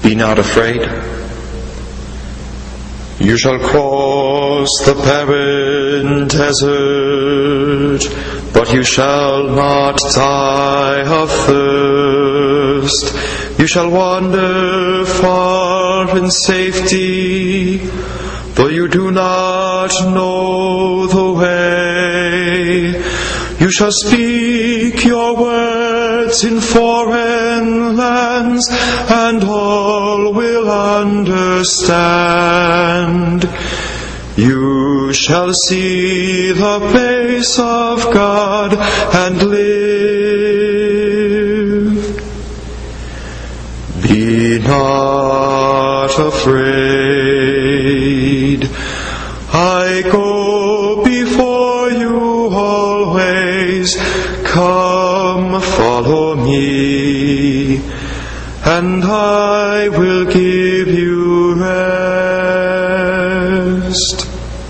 Be not afraid. You shall cross the barren desert, but you shall not die of thirst. You shall wander far in safety, though you do not know the way. You shall speak your words in foreign lands, and all will understand. You shall see the face of God and live. Be not afraid. I go before you always. Come, follow me, and I will give